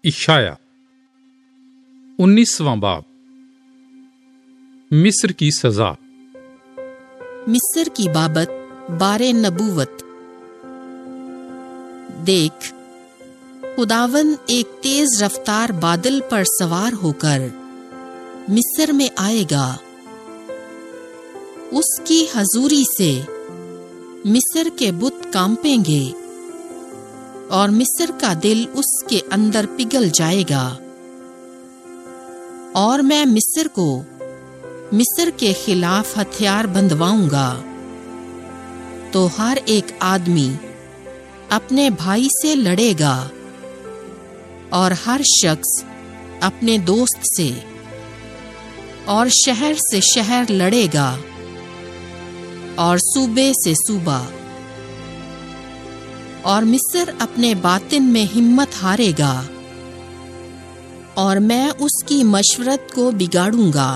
اشعیا 19واں باب مصر کی سزا۔ مصر کی بابت بار نبوت۔ دیکھ، خداوند ایک تیز رفتار بادل پر سوار ہو کر مصر میں آئے گا۔ اس کی حضوری سے مصر کے بت کانپیں گے اور مصر کا دل اس کے اندر پگھل جائے گا، اور میں مصر کو مصر کے خلاف ہتھیار بندھواؤں گا، تو ہر ایک آدمی اپنے بھائی سے لڑے گا اور ہر شخص اپنے دوست سے، اور شہر سے شہر لڑے گا اور صوبے سے صوبہ، اور مصر اپنے باطن میں ہمت ہارے گا، اور میں اس کی مشورت کو بگاڑوں گا۔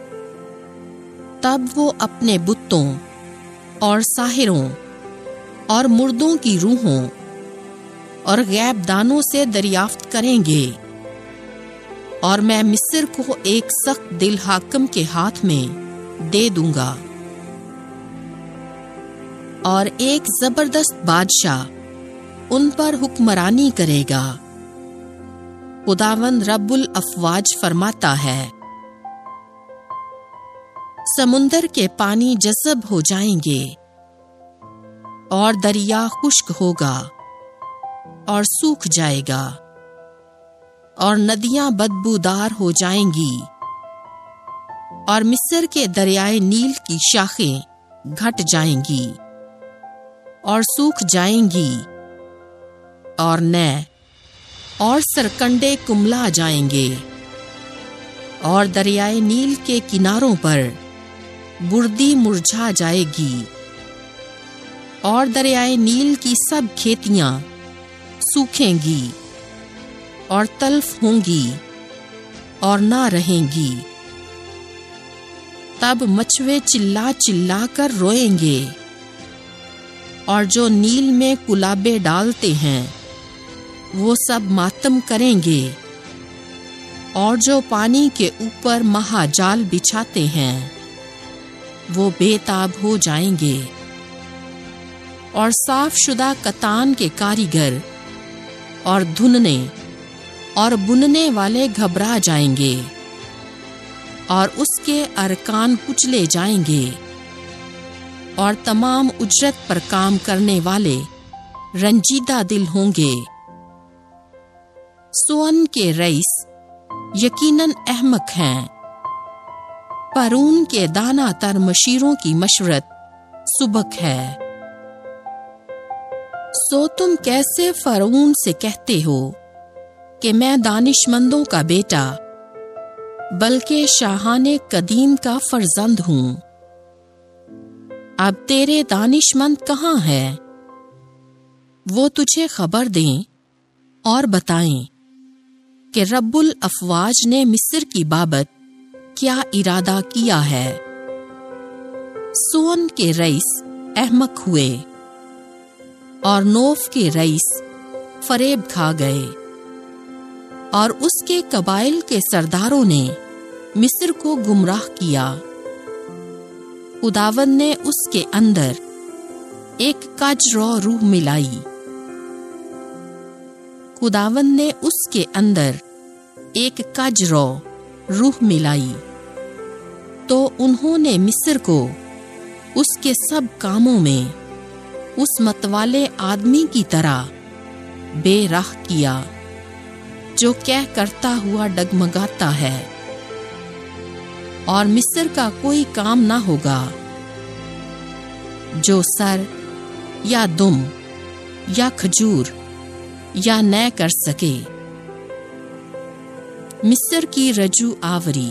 تب وہ اپنے بتوں اور ساحروں اور مردوں کی روحوں اور غیب دانوں سے دریافت کریں گے، اور میں مصر کو ایک سخت دل حاکم کے ہاتھ میں دے دوں گا، اور ایک زبردست بادشاہ ان پر حکمرانی کرے گا۔ خداوند رب الافواج فرماتا ہے، سمندر کے پانی جذب ہو جائیں گے، اور دریا خشک ہوگا اور سوکھ جائے گا، اور ندیاں بدبودار ہو جائیں گی، اور مصر کے دریائے نیل کی شاخیں گھٹ جائیں گی اور سوکھ جائیں گی، اور نہ اور سرکنڈے کملا جائیں گے، اور دریائے نیل کے کناروں پر بردی مرجھا جائے گی، اور دریائے نیل کی سب کھیتیاں سوکھیں گی اور تلف ہوں گی اور نہ رہیں گی۔ تب مچھوے چلا چلا کر روئیں گے، اور جو نیل میں کلابے ڈالتے ہیں وہ سب ماتم کریں گے، اور جو پانی کے اوپر مہا جال بچھاتے ہیں وہ بے تاب ہو جائیں گے، اور صاف شدہ کتان کے کاریگر اور دھننے اور بننے والے گھبرا جائیں گے، اور اس کے ارکان کچلے جائیں گے، اور تمام اجرت پر کام کرنے والے رنجیدہ دل ہوں گے۔ سون کے رئیس یقیناً احمق ہیں، پرون کے دانا تر مشیروں کی مشورت سبک ہے۔ سو تم کیسے فرعون سے کہتے ہو کہ میں دانش مندوں کا بیٹا بلکہ شاہان قدیم کا فرزند ہوں؟ اب تیرے دانش مند کہاں ہے؟ وہ تجھے خبر دیں اور بتائیں کہ رب الافواج نے مصر کی بابت کیا ارادہ کیا ہے۔ سون کے رئیس احمق ہوئے، اور نوف کے رئیس فریب کھا گئے، اور اس کے قبائل کے سرداروں نے مصر کو گمراہ کیا۔ خداوند نے اس کے اندر ایک کجرو روح ملائی، خداوند نے اس کے اندر ایک کجرو روح ملائی، تو انہوں نے مصر کو اس کے سب کاموں میں اس متوالے آدمی کی طرح بے راہ کیا جو کہہ کرتا ہوا ڈگمگاتا ہے، اور مصر کا کوئی کام نہ ہوگا جو سر یا دم یا کھجور یا نہ کر سکے۔ مصر کی رجوع آوری۔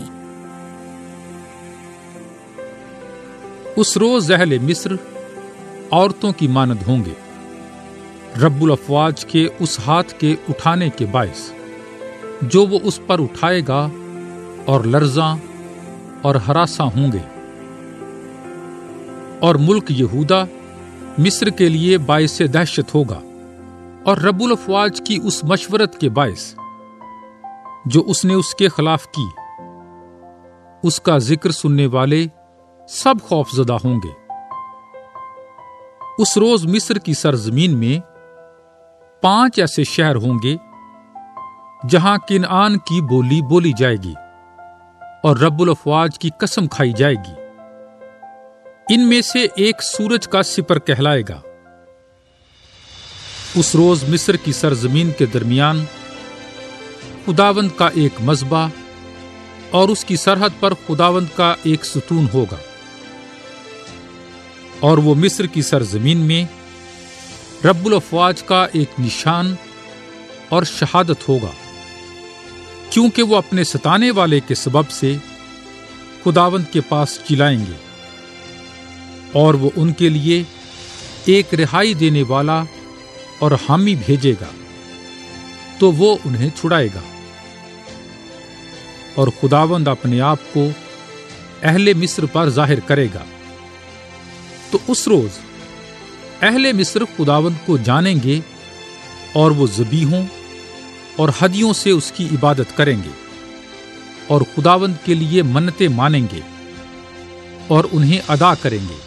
اس روز اہل مصر عورتوں کی مانند ہوں گے، رب الافواج کے اس ہاتھ کے اٹھانے کے باعث جو وہ اس پر اٹھائے گا، اور لرزاں اور ہراساں ہوں گے، اور ملک یہودا مصر کے لیے باعث دہشت ہوگا، اور رب الافواج کی اس مشورت کے باعث جو اس نے اس کے خلاف کی، اس کا ذکر سننے والے سب خوف زدہ ہوں گے۔ اس روز مصر کی سرزمین میں 5 ایسے شہر ہوں گے جہاں کنعان کی بولی بولی جائے گی اور رب الافواج کی قسم کھائی جائے گی۔ ان میں سے ایک سورج کا سپر کہلائے گا۔ اس روز مصر کی سرزمین کے درمیان خداوند کا ایک مذبح اور اس کی سرحد پر خداوند کا ایک ستون ہوگا، اور وہ مصر کی سرزمین میں رب الافواج کا ایک نشان اور شہادت ہوگا، کیونکہ وہ اپنے ستانے والے کے سبب سے خداوند کے پاس چلائیں گے، اور وہ ان کے لیے ایک رہائی دینے والا اور حامی بھیجے گا، تو وہ انہیں چھڑائے گا۔ اور خداوند اپنے آپ کو اہل مصر پر ظاہر کرے گا۔ تو اس روز اہل مصر خداوند کو جانیں گے، اور وہ ذبیحوں اور ہدیوں سے اس کی عبادت کریں گے، اور خداوند کے لیے منتیں مانیں گے اور انہیں ادا کریں گے۔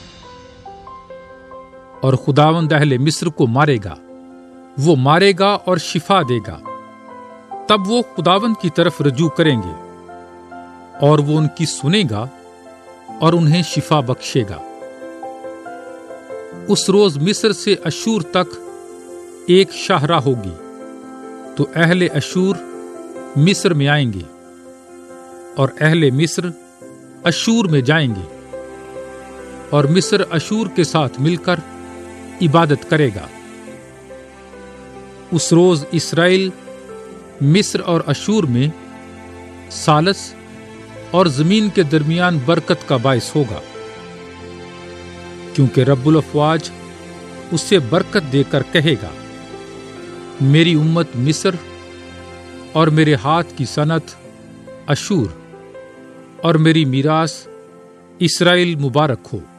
اور خداوند اہل مصر کو مارے گا، وہ مارے گا اور شفا دے گا۔ تب وہ خداوند کی طرف رجوع کریں گے، اور وہ ان کی سنے گا اور انہیں شفا بخشے گا۔ اس روز مصر سے اشور تک ایک شاہراہ ہوگی، تو اہل اشور مصر میں آئیں گے، اور اہل مصر اشور میں جائیں گے، اور مصر اشور کے ساتھ مل کر عبادت کرے گا۔ اس روز اسرائیل مصر اور اشور میں ثالث اور زمین کے درمیان برکت کا باعث ہوگا، کیونکہ رب الافواج اسے برکت دے کر کہے گا، میری امت مصر اور میرے ہاتھ کی صنعت اشور اور میری میراث اسرائیل مبارک ہو۔